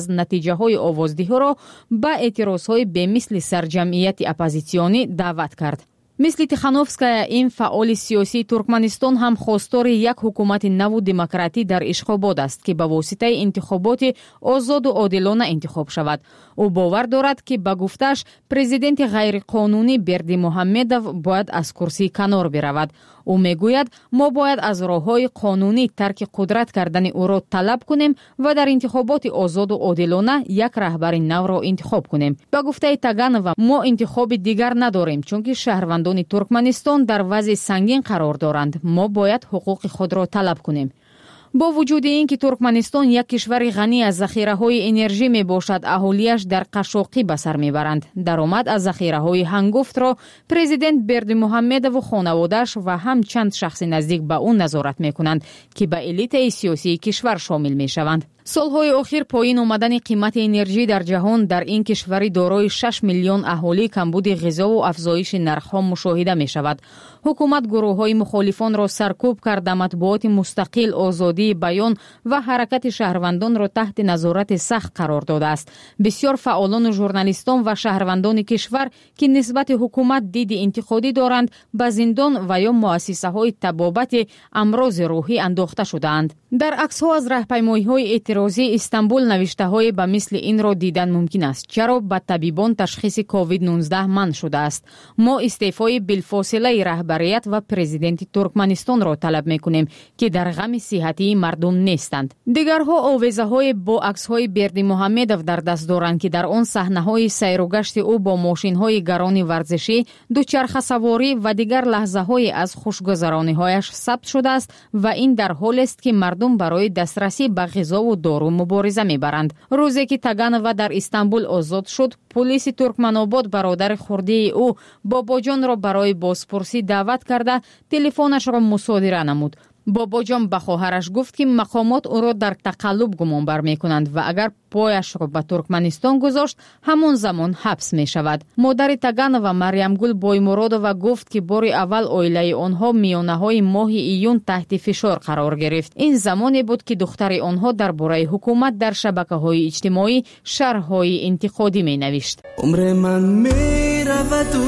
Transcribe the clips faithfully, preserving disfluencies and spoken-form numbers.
натиҷаҳои овоздиҳиро ба эътирозҳои бемисли сарҷамъияти оппозитсионӣ даъват кард. мисли Тихановская, ин фаъоли сиёсии Туркманистон ҳам хостори як ҳукумати наву демократӣ дар Ишхобод аст, ки ба воситаи интихоботи озоду одилона интихоб шавад. ӯ бовар дорад, ки ба гуфтааш президенти ғайриқонунӣ Берди Муҳаммедов бояд аз курсии канор биравад. ӯ мегӯяд, мо бояд аз роҳҳои қонунӣ тарки қудрат кардани ӯро талаб кунем ва дар интихоботи озоду одилона як раҳбари навро интихоб кунем. Ба гуфтаи Таганова, мо интихоби дигар надорем, чунки шаҳрвандони Туркманистон дар вазъи сангин қарор доранд. Мо бояд ҳуқуқи худро талаб кунем. бо вуҷуди ин ки Туркманистон як кишвари ғанӣ аз захираҳои энержӣ мебошад, аҳолияш дар қашоқӣ ба сар мебаранд. Даромад аз захираҳои ҳангуфтро президент Берди Муҳаммедову хонаводааш ва ҳам чанд шахси наздик ба ӯ назорат мекунанд, ки ба элитаи сиёсии кишвар шомил мешаванд. солҳои охир поин омадани қимати энержӣ дар ҷаҳон дар ин кишвари дорои шаш миллион аҳолӣ камбуди ғизову афзоиши нархҳо мушоҳида мешавад. ҳукумат гурӯҳҳои мухолифонро саркӯб карда, матбуоти мустақил, озодии баён ва ҳаракати шаҳрвандонро таҳти назорати сахт қарор додааст. бисёр фаъолону журналистон ва шаҳрвандони кишвар, ки нисбати ҳукумат диди интиқодӣ доранд, ба зиндон ва ё муассисаҳои табобати амрози рӯҳӣ андохта шудаанд. дар аксҳо аз раҳпаймоиҳои эътирозӣ Истанбул навиштаҳое ба мисли инро дидан мумкин аст. чаро ба табибон ташхиси ковид нуздаҳ манъ шудааст. мо истеъфои билфосилаи раҳбарият ва президенти Туркманистонро талаб мекунем, ки дар ғами сиҳатии мардум нестанд. дигарҳо овезаҳое бо аксҳои Берди Муҳаммедов дар даст доранд, ки дар он саҳнаҳои сайру гашти ӯ бо мошинҳои гарони варзишӣ, дучархасаворӣ ва дигар лаҳзаҳое аз хушгузарониҳояш сабт шудааст ва ин дар ҳолест, ки мардум барои дастрасӣ ба ғизову дору мубориза мебаранд. рӯзе ки Таганова дар Истанбул озод шуд, пулиси Туркманобод бародари хурдии ӯ Бобоҷонро барои бозпурсӣ даъват карда, телефонашро мусодира намуд. бобоҷон ба хоҳараш гуфт, ки мақомот ӯро дар тақаллуб гумонбар мекунанд ва агар пояшро ба Туркманистон гузошт, ҳамон замон ҳабс мешавад. модари Таганова Марьямгул Боймуродова гуфт, ки бори аввал оилаи онҳо миёнаҳои моҳи июн таҳти фишор қарор гирифт. ин замоне буд, ки духтари онҳо дар бораи ҳукумат дар шабакаҳои иҷтимоӣ шарҳҳои интиқодӣ менавишт. умре ман мераваду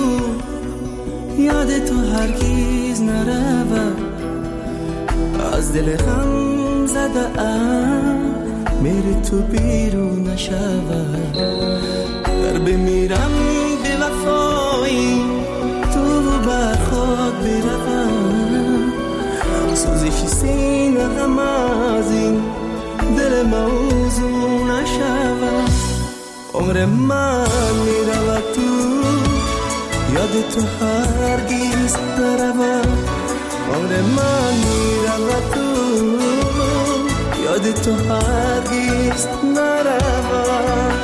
ёди ту ҳаргиз наравад, аз дили ғам задаам мери ту бирун нашавад. дар бимирам бевафоӣ ту бар ход биравад, сӯзиши сина ғам аз ин дил мавзун нашавад. умре ман меравад ту ёди ту ҳаргиз наравад, umre man miravад tu yodi tu hargiz naravad.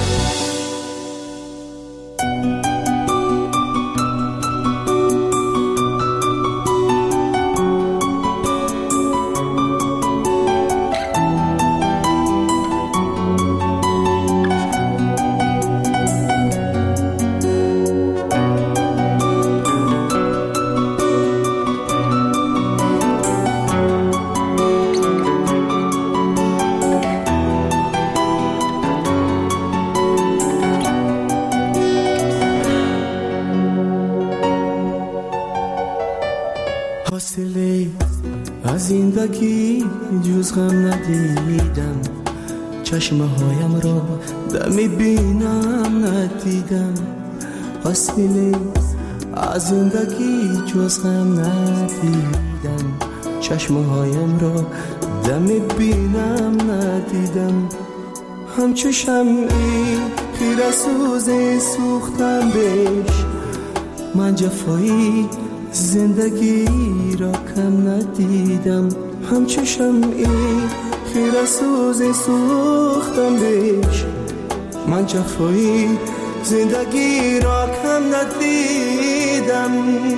از زندگی جز غم ندیدم، چشمه هایم را دمی بینم ندیدم. حاصله از زندگی جز غم ندیدم، چشمه هایم را دمی بینم ندیدم. همچو شمعی خیره سوزی سوختم بهش، من جفایی زندگی را کم ندیدم. همچو شمعی خیره سوزی سوختم بهش، من جفایی زندگی را کم ندیدم.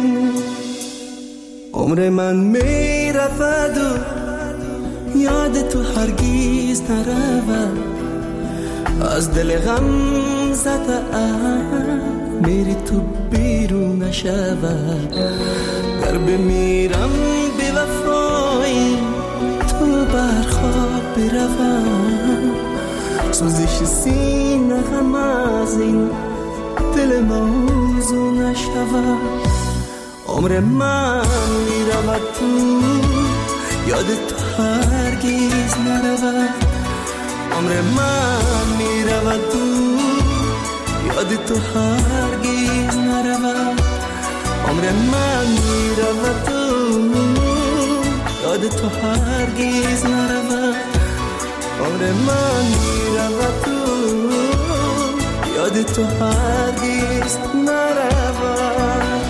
عمر من می رفت و یاد تو هرگیز نرود، از دل غم زده ام میری تو بیرون نشود. گر بمیرم بی وفایی تو برخواب بروم، سوزش سینه غم از این دل موضوع نشود. عمر من میرود تو یاد تو هرگیز نرود. عمر من میرود تو یاد تو هرگیز نرود. عمر من میرود تو یاد تو هرگیز نرود. عمر من میرود تو یاد تو هرگیز نرود.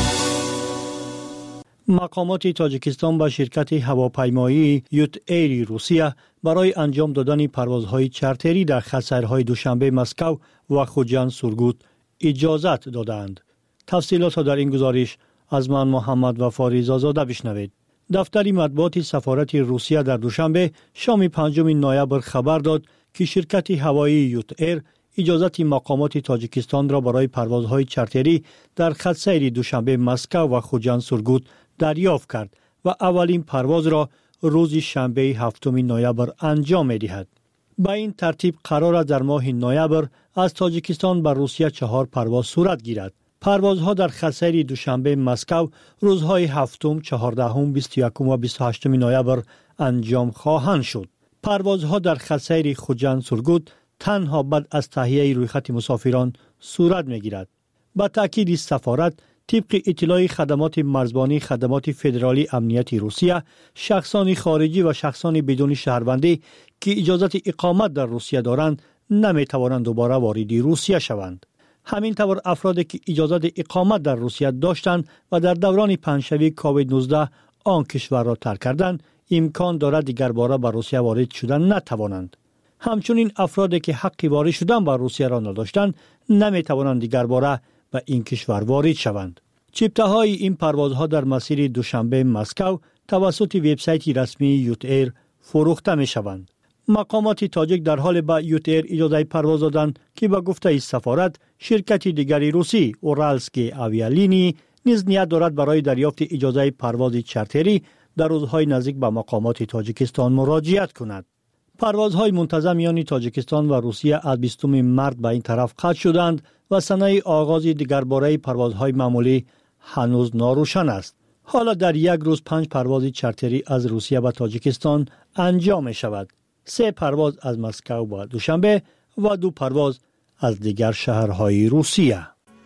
مقامات تاجیکستان با شرکت هواپیمایی یوت ایر روسیه برای انجام دادن پروازهای چارتری در خط‌سیرهای دوشنبه مسکو و خوجند سورگوت اجازت دادند. تفصیلات را در این گزارش از من محمد وفاری زازاده بشنوید. دفتر مطبوعات سفارت روسیه در دوشنبه شام پنجم نوامبر خبر داد که شرکت هوایی یوت ایر اجازت مقامات تاجیکستان را برای پروازهای چارتری در خط‌سیر دوشنبه مسکو و خوجند سورگوت دریافت کرد و اولین پرواز را روز شنبه هفتم نوامبر انجام می‌دهد. با این ترتیب قرار است در ماه نوامبر از تاجیکستان به روسیه چهار پرواز صورت گیرد. پروازها در خط‌سیر دوشنبه مسکو روزهای هفتم، چهاردهم، بیست و یکم و بیست و هشتم نوامبر انجام خواهند شد. پروازها در خط‌سیر خوجند سورگوت تنها بعد از تهیه رویخط مسافران صورت می‌گیرد. با تأکید سفارت طبق اطلاع خدمات مرزبانی خدمات فدرالی امنیتی روسیه، شخصان خارجی و شخصان بدون شهروندی که اجازت اقامت در روسیه دارند نمی‌توانند دوباره وارد روسیه شوند. همین طور افرادی که اجازت اقامت در روسیه داشتند و در دوران پنجشنبه کووید نوزده آن کشور را ترک کردند، امکان دارد دیگر باره به روسیه وارد شدن نتوانند. همچنین افرادی که حق وارد شدن به روسیه را نداشتند نمی‌توانند دیگر باره به این کشور وارد شوند. چپته‌های این پروازها در مسیر دوشنبه مسکو توسط وبسایت رسمی یوت ایر فروخته می‌شوند. مقامات تاجیک در حال به یوت ایر اجازه پرواز دادند که به گفته سفارت شرکت دیگری روسی اورالسکی آویالینی نیز نیت دارد برای دریافت اجازه پرواز چارتری در روزهای نزدیک به مقامات تاجیکستان مراجعت کند. پروازهای منتظم میان تاجیکستان و روسیه از بیستم مارس به این طرف قطع شدند و سنه آغاز دیگرباره پروازهای معمولی هنوز ناروشن است. حالا در یک روز پنج پرواز چارتری از روسیه به تاجیکستان انجام می شود. سه پرواز از مسکو و دوشنبه و دو پرواز از دیگر شهرهای روسیه.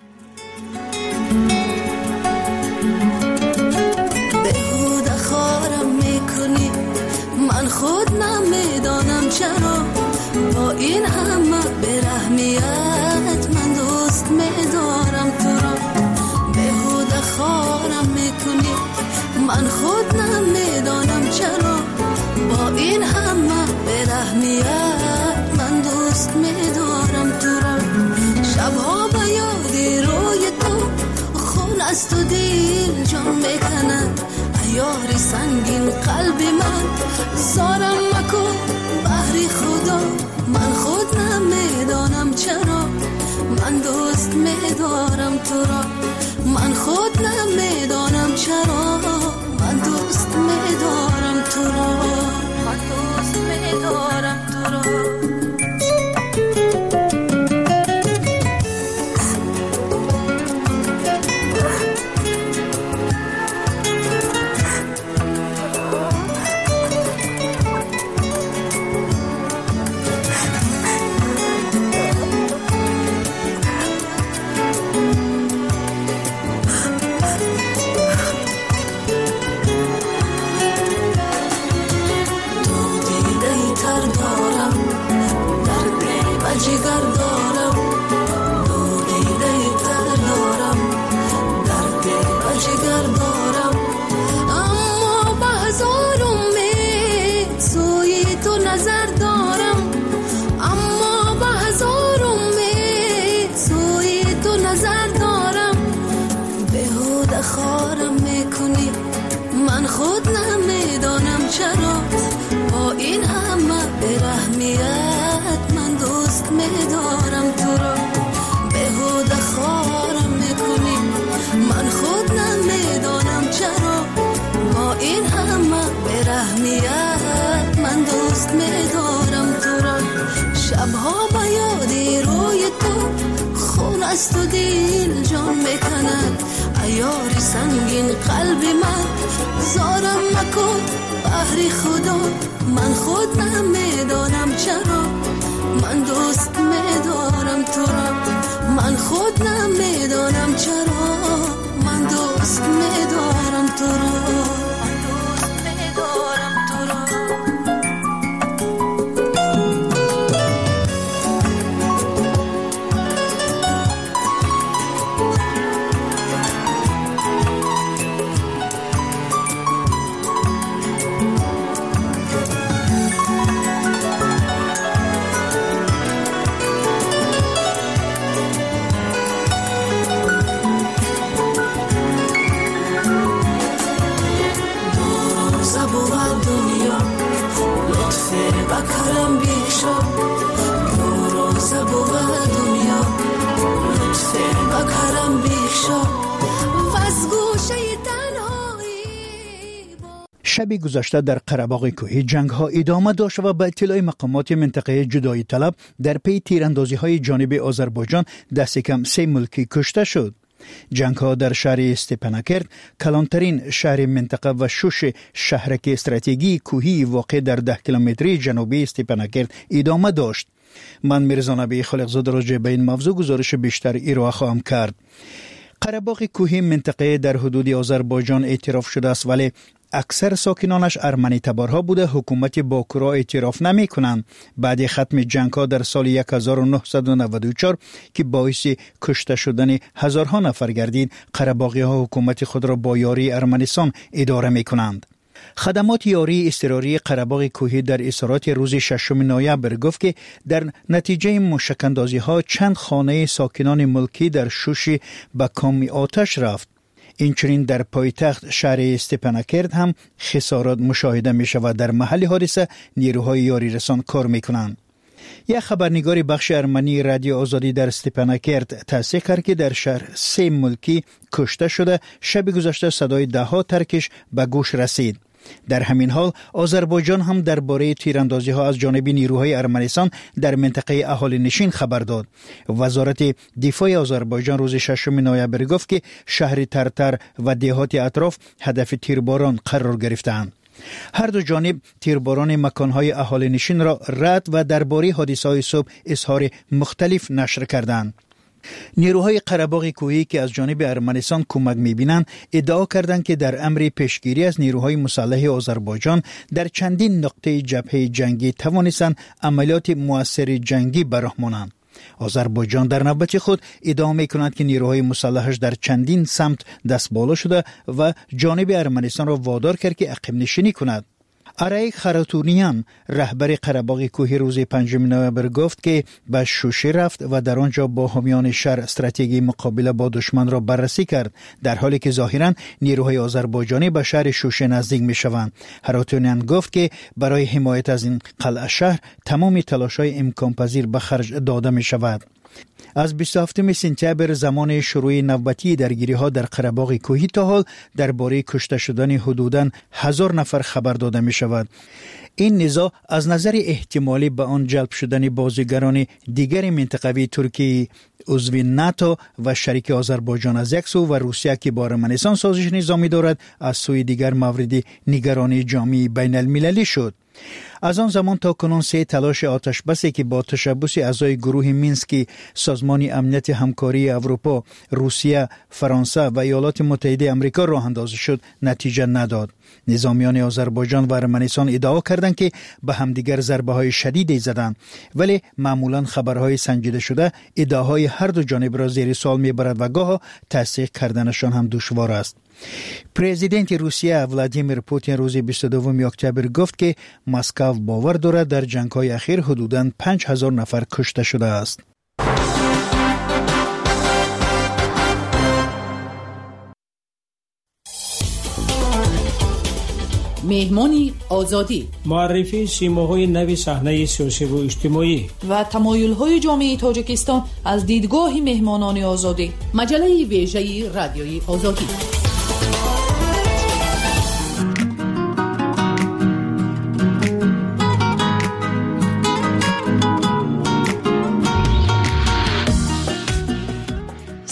بهوده خارم میکنی، من خود نمیدانم چرا با این همه برحمیت من دوست میدارم تو را. بهوده خارم میکنی، من خود نمیدانم چرا با این همه برحمیت من دوست میدارم تو را. شبها به یاد روی تو خون است و دل جان میکند، ایار سنگین قلب من زارم مکن بحری خدا. من خود نمیدانم چرا من دوست میدارم تو را. من خود نمیدانم چرا من دوست میدارم تو را. من دوست میدارم تو را. تو خون است و دل جان میکند عیاری سنگین قلبی من زارم مکن بحری خدا من خود نمیدانم چرا من دوست میدارم تو را من خود نمیدانم چرا من دوست میدارم تو را من دوست میدارم تو را شب گذشته در قره‌باغ کوهی جنگ ها ادامه داشت و به اطلاع مقامات منطقه جدایی طلب در پی تیراندازی های جانب آذربایجان دست کم سه ملکی کشته شد. جنگ ها در شهر استپاناکرت کلانترین شهر منطقه و شوش شهرک استراتژی کوهی واقع در ده کیلومتری جنوبی استپاناکرت ادامه داشت. من میرزا نبی خالقزاده راجع به این موضوع گزارش بیشتر ارائه خواهم کرد. قره‌باغ کوهی منطقه در حدود آذربایجان اعتراف شده است ولی اکثر ساکنانش ارمنی تبارها بوده حکومت باکو را اعتراف نمی کنند. بعد ختم جنگ ها در سال هزار و نهصد و نود و چهار که باعث کشته شدن هزارها نفر گردید قره‌باغی ها حکومت خود را با یاری ارمنستان اداره می کنند. خدمات یاری اضطراری قره‌باغ کوهی در اظهارات روز ششم نوامبر گفت که در نتیجه موشک‌اندازی ها چند خانه ساکنان ملکی در شوش به کام آتش رفت. اینچنین در پایتخت شهر استپاناکرت هم خسارات مشاهده می شود. در محل حادثه نیروهای یاری رسان کار می کنند. یک خبرنگار بخش ارمنی رادیو آزادی در استپاناکرت تصدیق کرد که در شهر سه ملکی کشته شده. شب گذشته صدای ده ها ترکش به گوش رسید. در همین حال آذربایجان هم درباره تیراندازی ها از جانب نیروهای ارمنستان در منطقه اهالی نشین خبر داد. وزارت دفاع آذربایجان روز ششم نوامبر گفت که شهر ترتر و دهات اطراف هدف تیرباران قرار گرفتند. هر دو جانب تیرباران مکانهای اهالی نشین را رد و درباره حادثه‌های صبح اظهار مختلف نشر کردند. نیروهای قره‌باغ کوهی که از جانب ارمنستان کمک می‌بینند ادعا کردند که در امر پیشگیری از نیروهای مسلح آذربایجان در چندین نقطه جبهه جنگی توانستند عملیات مؤثر جنگی به راه مانند. آذربایجان در نوبت خود ادعا می‌کند که نیروهای مسلحش در چندین سمت دست بالا شده و جانب ارمنستان را وادار کرد که عقب نشینی کند. ارایک خراتونیان رهبر قره‌باغ کوهی روز پنجم نوامبر گفت که به شوشه رفت و در آنجا با حامیان شهر استراتژی مقابله با دشمن را بررسی کرد، در حالی که ظاهراً نیروهای آذربایجانی به شهر شوشه نزدیک می‌شوند. خراتونیان گفت که برای حمایت از این قلعه شهر تمام تلاش‌های امکان پذیر به خرج داده می‌شود. از بیست و هفتم سپتامبر زمان شروع نوبتی درگیری‌ها در قره‌باغ کوهی تا حال درباره کشته شدن حدوداً هزار نفر خبر داده می‌شود. این نزاع از نظر احتمالی به آن جلب شدن بازیگران دیگر منطقوی ترکیه عضو ناتو و شریک آذربایجان از یک سو و روسیه که با ارمنستان سازش نظامی دارد از سوی دیگر مورد نگرانی جامعه بین المللی شد. از آن زمان تا کنون سه تلاش آتش بسی که با تشبث اعضای گروه مینسک سازمان امنیت همکاری اروپا، روسیه، فرانسه و ایالات متحده آمریکا راه اندازی شد نتیجه نداد. نظامیان آذربایجان و ارمنستان ادعا کردند که به همدیگر ضربه های شدیدی زدند، ولی معمولا خبرهای سنجیده شده ادعاهای هر دو جانب را زیر سوال میبرد و گاه تصدیق کردنشان هم دشوار است. پرزیدنت روسیه ولادیمیر پوتین روز بیست و دوم اکتبر گفت که مسکو باور دارد در جنگ‌های اخیر حدوداً پنج هزار نفر کشته شده است. مهمانی آزادی، معرفی سیماهای نوی صحنه سیاسی و اجتماعی و تمایل‌های جامعه تاجیکستان از دیدگاه مهمانان آزادی. مجله ویژه رادیوی آزادی.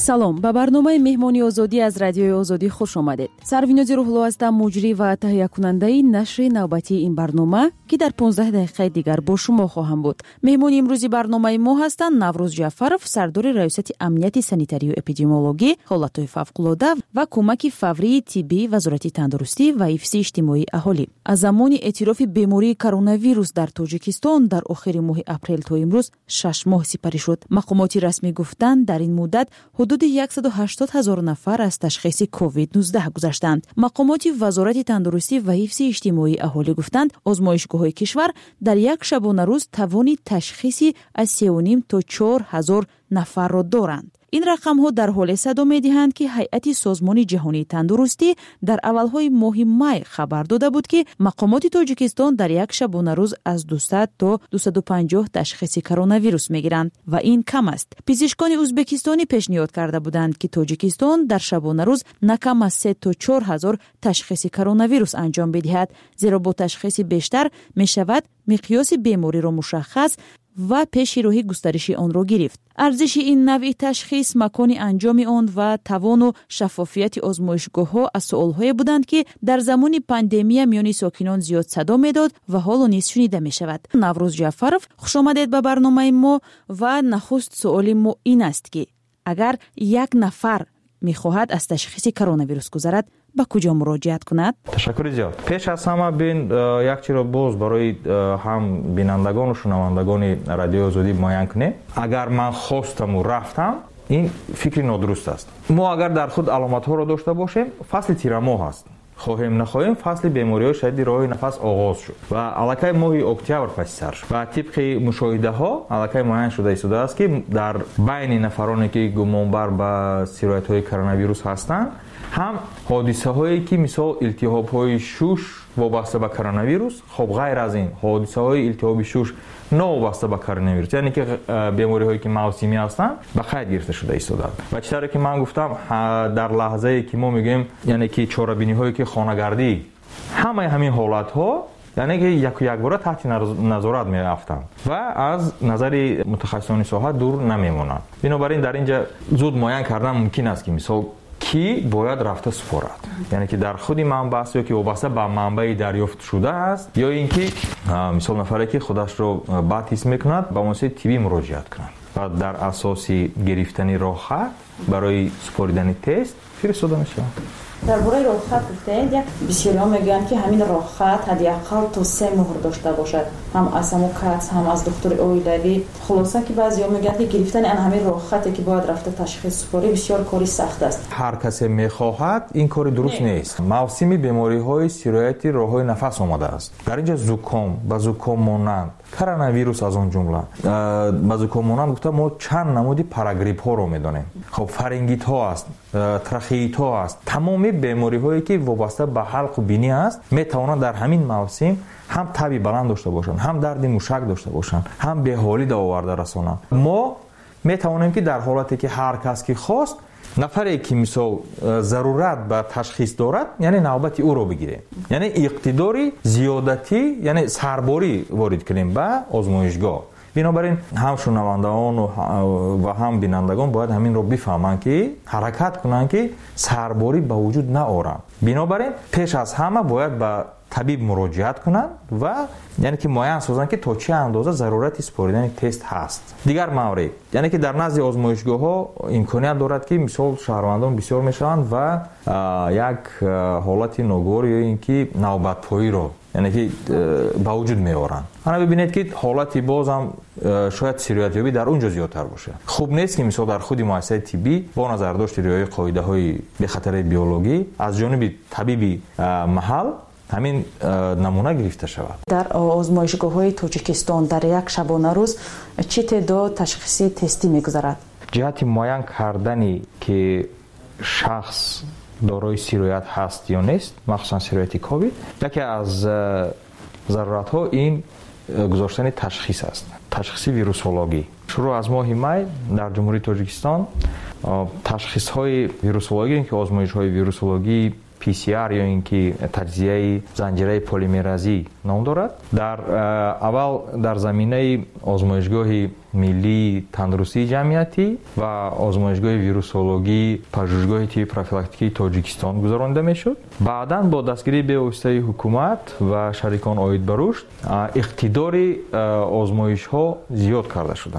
салом, ба барномаи меҳмони озодӣ аз радиои озодӣ хуш омадед. Сарвинози рӯҳло ҳастам, муҷрӣ ва таҳиякунандаи нашри навбатии ин барнома, ки дар понздаҳ дақиқаи дигар бо шумо хоҳам буд. меҳмони имрӯзи барномаи мо ҳастанд Наврӯз Ҷаъфаров, сардори раёсати амнияти санитарию эпидемиологӣ, ҳолатҳои фавқулода ва кӯмаки фаврии тиббии Вазорати тандурустӣ ва ҳифзи иҷтимоии аҳолӣ. аз замони эътирофи бемории коронавирус дар Тоҷикистон дар охири моҳи апрел то имрӯз шаш моҳ сипарӣ шуд. мақомоти расмӣ гуфтанд, дар ин муддат ҳудуди яксаду ҳаштод ҳазор нафар аз ташхиси ковид нуздаҳ гузаштанд. мақомоти Вазорати тандурустӣ ва ҳифзи иҷтимоии аҳолӣ гуфтанд, озмоишгоҳҳои кишвар дар як шабона рӯз тавони ташхиси аз се ним то чор ҳазор нафарро доранд. ин рақамҳо дар ҳоле садо медиҳанд, ки ҳайати Созмони ҷаҳонии тандурустӣ дар аввалҳои моҳи май хабар дода буд, ки мақомоти Тоҷикистон дар як шабона рӯз аз дуусад то дусаду панҷоҳ ташхиси коронавирус мегиранд ва ин кам аст. пизишкони ӯзбекистонӣ пешниҳод карда буданд, ки Тоҷикистон дар шабона рӯз на кам аз се то чор ҳазор ташхиси коронавирус анҷом бидиҳад, зеро бо ташхиси бештар мешавад миқёси бемориро мушаххас ва пеши роҳи густариши онро гирифт. арзиши ин навъи ташхис, макони анҷоми он ва тавону шаффофияти озмоишгоҳҳо аз суолҳое буданд, ки дар замони пандемия миёни сокинон зиёд садо медод ва ҳоло низ шунида мешавад. Наврӯз Ҷаъфаров, хушомадед ба барномаи мо. ва нахуст суоли мо ин аст, ки агар як нафар мехоҳад аз ташхиси коронавирус гузарад, ба куҷо муроҷиат кунад? Ташаккури зиёд. Пеш аз ҳама бин як чиро боз барои ҳам бинандагону шунавандагони радиои озодӣ муайян кунем. Агар ман хостаму рафтам, ин фикри нодуруст аст. мо агар дар худ аломатҳоро дошта бошем, фасли тирамоҳ аст. хоҳем нахоҳем, фасли бемориҳои шадиди роҳи нафас оғоз шуд ва аллакай моҳи октябр паси сар шуд. Ва тибқи мушоҳидаҳо аллакай муайян шуда истодааст, ки дар байни нафароне ки гумонбар ба сироятҳои коронавирус ҳастанд, ҳам ҳодисаҳое ки мисол илтиҳобҳои шуш вобаста ба коронавирус, хоб ғайр аз ин ҳодисаҳои илтиҳоби шуш новобаста ба коронавирус, яъне ки бемориҳое ки мавсимӣ ҳастанд, ба қайд гирифта шуда истодаанд. ва чӣ таре ки ман гуфтам, дар лаҳзае ки мо мегӯем, яъне ки чорабиниҳое ки хонагардӣ, ҳамаи ҳамин ҳолатҳо яъне ки яку якбора таҳти назорат меафтанд ва аз назари мутахассисони соҳа дур намемонанд. бинобар ин дар ин ҷа зуд муайян кардан мумкин аст, ки мисол ки бояд рафта супорад, яъне ки дар худи манбаъ ё ки вобаста ба манбаи дарёфт шудааст, ё ин ки мисол нафаре ки худашро бад ҳис мекунад, ба муассисаи тиббӣ муроҷиат кунад ва дар асоси гирифтани роҳхат барои супоридани тест фиристода мешавад. дар бораи роҳхат гуфтед, як бисёриҳо мегӯянд, ки ҳамин роҳхат ҳадиақал то се моҳр дошта бошад, ҳам аз ҳамо кац, ҳам аз духтури оилавӣ. хулоса ки баъзеҳо мегӯянд, ки гирифтани ан ҳамин роҳхате ки бояд рафта ташхис супорӣ бисёр кори сахт аст. ҳар касе мехоҳад, ин кори дуруст нест. мавсими бемориҳои сирояти роҳҳои нафас омадааст. дар ин ҷа зуком ба зуком монанд, коронавирус аз он ҷумла. ба зуком монанд гуфта мо чанд намуди парагриппҳоро медонем. хоб фарингитҳо аст, трахеитҳо аст. тамоми бемориҳое ки вобаста ба ҳалқу бинӣ аст, метавонанд дар ҳамин мавсим ҳам таби баланд дошта бошанд, ҳам дарди мушак дошта бошанд, ҳам беҳолӣ да оварда расонанд. мо метавонем ки дар ҳолате ки ҳар кас ки хост, нафаре ки мисол зарурат ба ташхис дорад, яъне навбати ӯро бигирем, яъне иқтидори зиёдатӣ, яъне сарборӣ ворид кунем ба озмоишгоҳ. бинобар ин ҳам шунавандаон ва ҳам бинандагон бояд ҳаминро бифаҳманд, ки ҳаракат кунанд, ки сарборӣ ба вуҷуд наоранд. бинобар ин пеш аз ҳама бояд ба табиб муроҷиат кунанд ва яъне ки муайян созанд, ки то чӣ андоза зарурати супоридани тест ҳаст. дигар маврид, яъне ки дар назди озмоишгоҳҳо имконият дорад, ки мисол шаҳрвандон бисёр мешаванд ва як ҳолати ногувор ё ин ки навбатпоиро яъне ки ба вуҷуд меоранд. ана бибинед, ки ҳолати бозам шояд сироятёбӣ дар он ҷо зиёдтар бошад. хуб нест, ки мисол дар худи муассисаи тиббӣ бо назардошти риояи қоидаҳои бехатари биологӣ аз ҷониби табиби маҳал ҳамин намуна гирифта шавад. дар озмоишгоҳҳои Тоҷикистон дар як шабона рӯз чӣ теъдод ташхиси тестӣ мегузарад? ҷиҳати муайян кардани ки шахс дорои сироят ҳаст ё нест, махсусан сирояти ковид, яке аз заруратҳо ин гузоштани ташхис аст. ташхиси вирусологӣ. шурӯъ аз моҳи май дар ҷумҳурии Тоҷикистон ташхисҳои вирусологӣ, ки озмоишҳои вирусологии پی سی آر یا اینکه تجزیه زنجیره پلیمرازی نام دارد. در اول در زمینه آزمایشگاه ملی تندرستی جمعیتی و آزمایشگاه ویروسولوژی پژوهشگاه تیب پروفیلاکتیکی تاجیکستان گذرانده میشد. بعداً با دستگیری به واسطه حکومت و شریکان عاید به رشد اقتدار آزمایش ها زیاد کرده شدند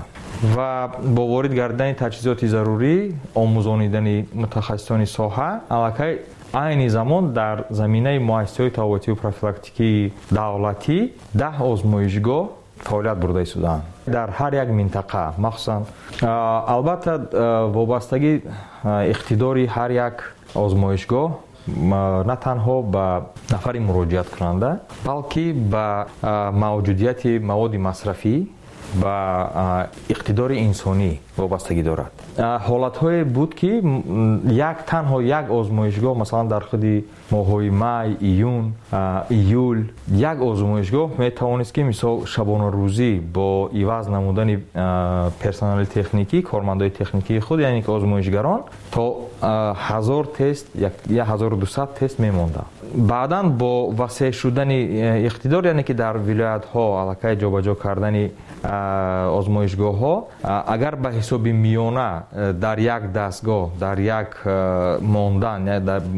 و با وارد گردیدن تجهیزات ضروری آموزانیدن متخصصان ساحه علاقه این زمان در زمینه مؤسسه‌های تابعاتی و پروفیلاکتیکی دولتی ده آزمایشگاه فعالیت برده شدند در هر یک منطقه. مخصوصا البته وابستگی اقتداری هر یک آزمایشگاه نه تنها به نفر مراجعت کننده بلکه به موجودیت مواد مصرفی و اقتدار انسانی وابستگی دارد. حالت‌های بود که یک تنها یک آزمایشگاه مثلا در خود ماه‌های می، ایون، ایول یک آزمایشگاه میتوانست که مثال شبانه روزی با عوض نمودن پرسنل تکنیکی کارمندای تکنیکی خود یعنی که آزمایشگران تا هزار تست یا هزار و دویست تست میمونده. بعداً با وسیع شدن اقتدار یعنی که در ولایت‌ها علاقه جابجا کردن آزمایشگاه ها اگر به حساب میانه در یک دستگاه در یک ماندن یا در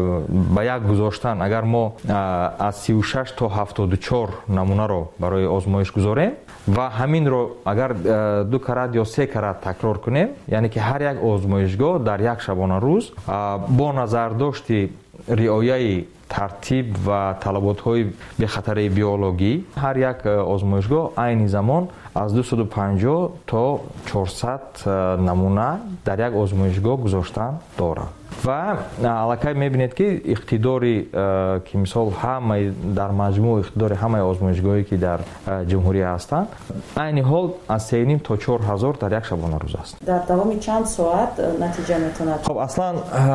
به یک گذاشتن اگر ما از سی و شش تا هفتاد و چهار نمونه رو برای آزمایش گذاریم و همین رو اگر دو کرات یا سه کرات تکرار کنیم یعنی که هر یک آزمایشگاه در یک شبانه روز با نظر داشتی رعایت ترتیب و طلبات‌های به خطر بیولوژی هر یک آزمایشگاه عین زمان از دویست و پنجاه تا چهارصد نمونه در یک آزمایشگاه گذاشتن دارد و علاقه میبینید که اقتداری که مثال همه در مجموع اقتدار همه آزمایشگاهی که در جمهوری هستند عین حال از سه و نیم تا چهار هزار در یک شبانه روز است. در دوام چند ساعت نتیجه میتوند؟ خب اصلا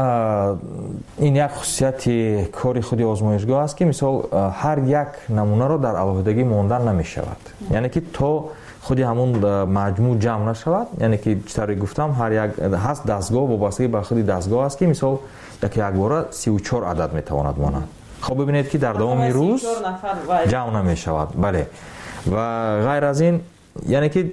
این یک خصوصیت کار خود آزمایشگاه است که مثال هر یک نمونه رو در علاوه‌دگی ماندن نمیشود یعنی که تا خودی همون مجموع جمع نشود یعنی که چطوری گفتم هر یک هست دستگاه وابستگی به خودی دستگاه است که مثال یک یک باره سی و چهار عدد میتواند ماند. خب ببینید که در دوام روز جمع نمیشود. بله و غیر از این یعنی که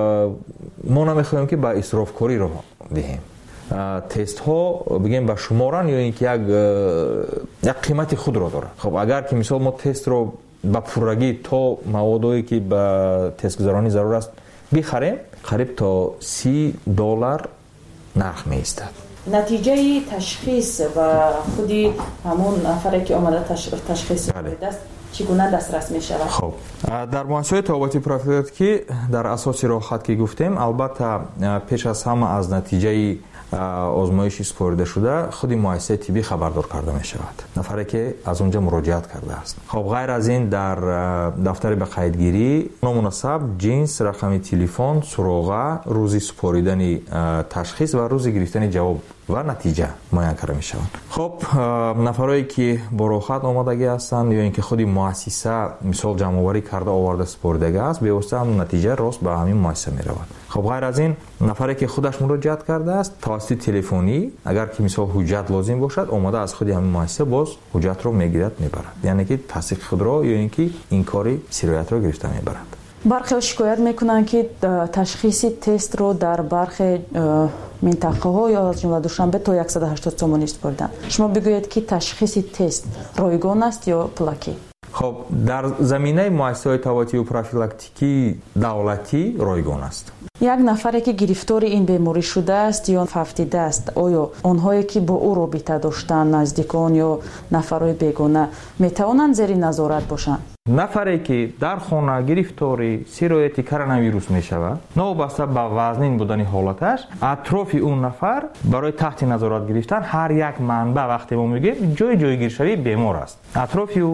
ما نمیخوایم که به اسراف کاری رو دهیم. تست ها بگیم به شمارن یا اینکه یک یک قیمت خود را داره. خب اگر که مثال ما تست رو با پورگی تا موادی که به تست گذرانی ضرور است بخریم قریب تا سی دلار نرخ می ایستد. نتیجه تشخیص و خودی همون نفری که آمده تشخیص دست چگونه دسترس می شود؟ خب در مؤسسه تابعاتی پروفیلاکتیکی در اساس راحت که گفتیم البته پیش از همه از نتیجه آزمایشی سپرده شده خودی مؤسسه طبی خبردار کرده می شود نفری که از اونجا مراجعت کرده است. خب غیر از این در دفتر به قیدگیری نامناسب جنس رقم تلفن سراغه روزی سپاریدن تشخیص و روزی گرفتن جواب و نتیجه معین کرده می شوند. خب نفرایی که با راحت آمادگی هستند یا اینکه خودی مؤسسه مثال جمع آوری کرده آورده سپردگی است به واسطه هم نتیجه راست به همین مؤسسه می رود. خب غیر از این نفری که خودش مراجعت کرده است توسط تلفنی اگر که مثال حجت لازم باشد آماده از خودی همین مؤسسه باز حجت رو میگیرد میبرد یعنی که تصدیق خود را یا اینکه این کاری سرایت را گرفته میبرد. برخی شکایت میکنن که تشخیص تست رو در برخی منطقه ها یا از جمله دوشنبه تا صد و هشتاد تومان سپردن. شما بگویید که تشخیص تست رایگان است یا پلاکی؟ خب در زمینه مؤسسه‌های تابعاتی و پروفیلاکتیکی دولتی رایگان است. یک نفری که گرفتار این بیماری شده است یا فهمیده است آیا آنهایی که با او رابطه داشتن نزدیکان یا نفرای بیگانه میتوانند زیر نظارت باشند؟ نفری که در خانه گرفتاری سرایت کرونا ویروس می شود نوبسته به وزنین بودن حالتش اطراف اون نفر برای تحت نظارت گرفتن هر یک منبع وقتی ما میگیم جای جای گیرشوی بیمار است اطراف او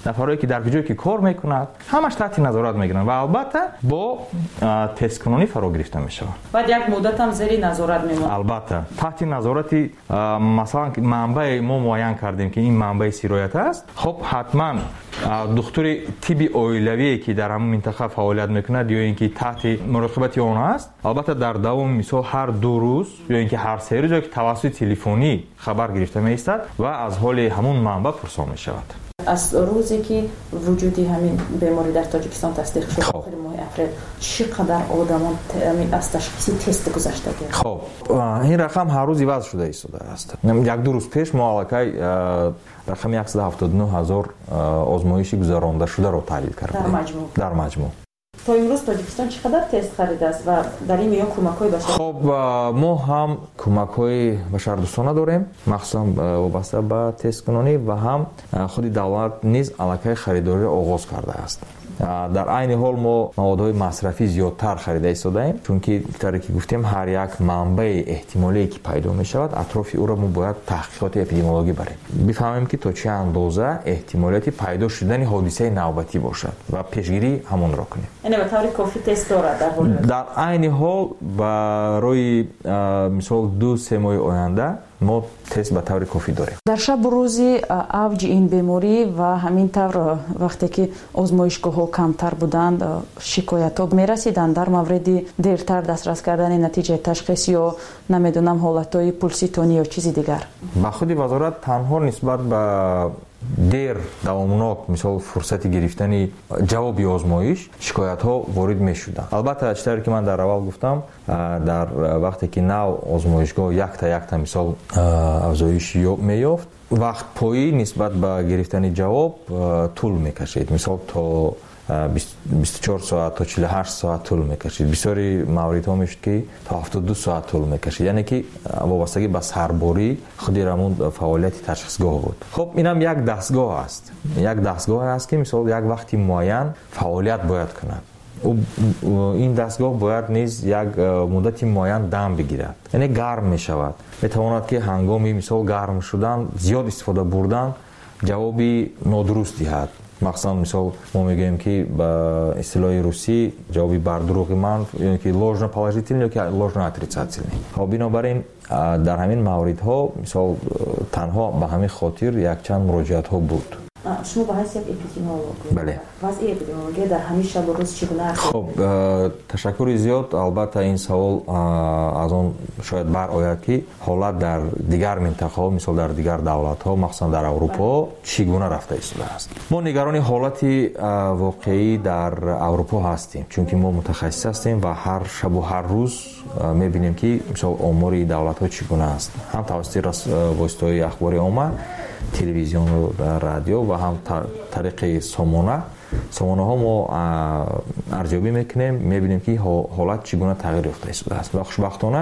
нафарое ки дар ҷое ки кор мекунад ҳамаш таҳти назорат мегиранд ва албатта бо тесткунонӣ фаро гирифта мешавад. баъд як муддат ам зери назорат мемонад. албатта таҳти назорати масалан манбаи мо муайян кардем ки ин манбаи сироят аст. хоб ҳатман духтури тибби оилавие ки дар ҳамон минтақа фаъолият мекунад ё ин ки таҳти муроқибати он аст, албатта дар давоми мисол ҳар ду рӯз ё ин ки ҳар се рӯз ё ки тавассути телефонӣ хабар гирифта меистад ва аз ҳоли ҳамон манба пурсон мешавад. аз рӯзе ки вуҷуди ҳамин беморӣ дар тоҷикистон тасдиқ шуд охири моҳи апрел чӣ қадар одамон аз ташхиси тест гузаштагӣ? хоб ин рақам ҳар рӯз иваз шуда истодааст. як ду рӯз пеш мо аллакай рақами яксад ҳафтоду нӯ ҳазор озмоиши гузарондашударо таҳлил кардем дар маҷмӯъ. то имрӯз тоҷикистон чӣ қадар тест харидааст ва дар ин миён кӯмакҳои башар? хоб мо ҳам кӯмакҳои башардӯстона дорем махсусан вобаста ба тесткунонӣ ва ҳам худи давлат низ аллакай харидориро оғоз кардааст. дар айни ҳол мо маводҳои масрафӣ зиёдтар харида истодаем, чунки тавре ки гуфтем ҳар як манбаи эҳтимолие ки пайдо мешавад атрофи ӯро мо бояд таҳқиқоти эпидемиологӣ барем, бифаҳмем ки то чӣ андоза эҳтимолияти пайдо шудани ҳодисаи навбатӣ бошад ва пешгирӣ ҳамонро кунем. яъне ба таври кофӣ тест дорад дар ҳоли дар айни ҳол барои мисол ду се моҳи оянда мо тест ба таври кофӣ дорем. дар шабу рӯзи авҷи ин беморӣ ва ҳамин тавр вақте ки озмоишгоҳҳо камтар буданд шикоятҳо мерасиданд дар мавриди дертар дастрас кардани натиҷаи ташхис ё намедонам ҳолатҳои пулситонӣ ё чизи дигар? ба худи вазорат танҳо нисбат ба дер давомнок мисол фурсати гирифтани ҷавоби озмоиш шикоятҳо ворид мешуданд. албатта чӣ тавре ки ман дар аввал гуфтам, дар вақте ки нав озмоишгоҳ якта якта мисол афзоиш меёфт, вақтпоӣ нисбат ба гирифтани ҷавоб тӯл мекашид, мисол то бисту чор соат то чилу ҳашт соат тӯл мекашид. бисёри мавридҳо мешуд ки то ҳафтоду ду соат тӯл мекашид, яъне ки вобастагӣ ба сарборӣ худи рамон фаъолияти ташхисгоҳ буд. хоб инам як дастгоҳ аст, як дастгоҳ аст ки мисол як вақти муайян фаъолият бояд кунад. ин дастгоҳ бояд низ як муддати муайян дам бигирад, яъне гарм мешавад. метавонад ки ҳангоми мисол гарм шудан зиёд истифода бурдан ҷавоби нодуруст диҳад. махсусан мисол мо мегӯем ки ба истилоҳи русӣ ҷавоби бар дурӯғи ман ё ки ложно положительный ё ки ложно отрицательный. ҳо бинобар ин дар ҳамин мавридҳо мисол танҳо ба ҳамин хотир якчанд муроҷиатҳо буд. шумо ба ҳайси як эпидемиолог бале вазъи эпидемиология дар ҳамин шабу рӯз чӣ гуна аст? хоб ташаккури зиёд. албатта ин савол аз он шояд барояд ки ҳолат дар дигар минтақаҳо мисол дар дигар давлатҳо махсусан дар аврупо чӣ гуна рафта истодааст. мо нигарони ҳолати воқеӣ дар аврупо ҳастем, чунки мо мутахассис ҳастем ва ҳар шабу ҳар рӯз мебинем ки мисол омори давлатҳо чӣ гуна аст, ҳам тавассути воситаҳои ахбори омма, телевизион, радио ва ҳам тариқи сомона сомонаҳо мо арзёбӣ мекунем, мебинем ки ҳолат чӣ гуна тағйир ёфта истодааст. ва хушбахтона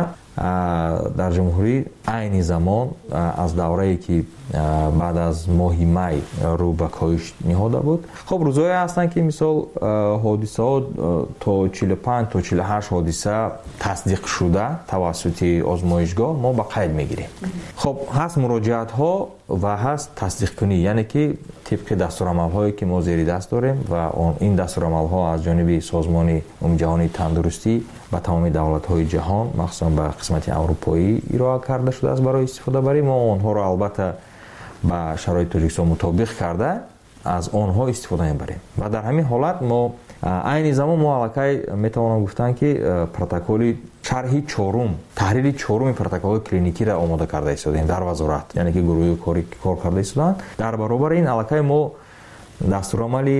дар ҷумҳурӣ айни замон аз даврае ки баъд аз моҳи май рӯ ба коҳиш ниҳода буд. хоб рӯзҳое ҳастанд ки мисол ҳодисаҳо то чилу панҷ то чилу ҳашт ҳодиса тасдиқ шуда тавассути озмоишгоҳ мо ба қайд мегирем. хоб ҳаст муроҷиатҳо ва ҳаст тасдиқкунӣ, яъне ки тибқи дастурамалҳое ки мо зери даст дорем ва ин дастурамалҳо аз ҷониби созмони умумиҷаҳонии тандурустӣ ба тамоми давлатҳои ҷаҳон махсусан ба қисмати аврупоӣ ироа карда шудааст барои истифодабарӣ. мо онҳоро албатта ба шароити Тоҷикистон мутобиқ карда аз онҳо истифода мебарем ва дар ҳамин ҳолат мо айни замон мо аллакай метавонам гуфтан ки протоколи шарҳи чорум таҳрири чоруми протоколи клиникиро омода карда истодаем дар вазорат, яъне ки гурӯҳи кори кор карда истоданд. дар баробари ин аллакай мо дастурамали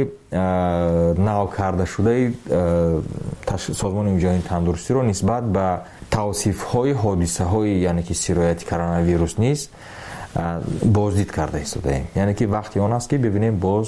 нав карда шудаи созмони умумиҷаҳонии тандурустиро нисбат ба тавсифҳои ҳодисаҳои яъне ки сирояти коронавирус низ боздид карда истодаем, яъне ки вақти он аст ки бибинем боз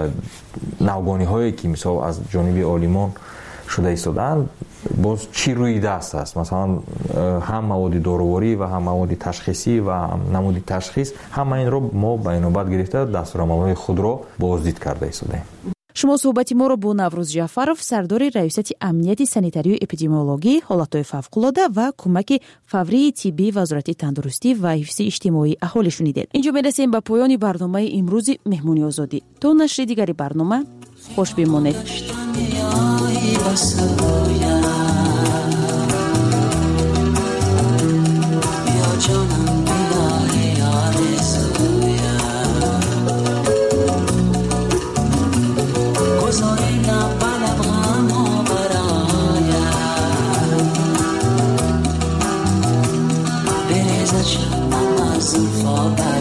навгониҳое ки мисол аз ҷониби олимон шуда истодаанд боз чӣ рӯи даст аст, масалан ҳам маводи дороворӣ ва ҳам маводи ташхисӣ ва ҳам намуди ташхис, ҳама инро мо ба инобат гирифта дастурамалҳои худро боздид карда истодаем. шумо суҳбати моро бо Наврӯз Ҷаъфаров, сардори раисати амнияти санитарию эпидемиологӣ, ҳолатҳои фавқулода ва кӯмаки фаврии тиббии Вазорати тандурустӣ ва ҳифзи иҷтимоии аҳолӣ шунидед. Инҷо мерасем ба поёни барномаи имрӯзи Меҳмони озодӣ. То нашри дигари барнома хуш бимонед. Fall back.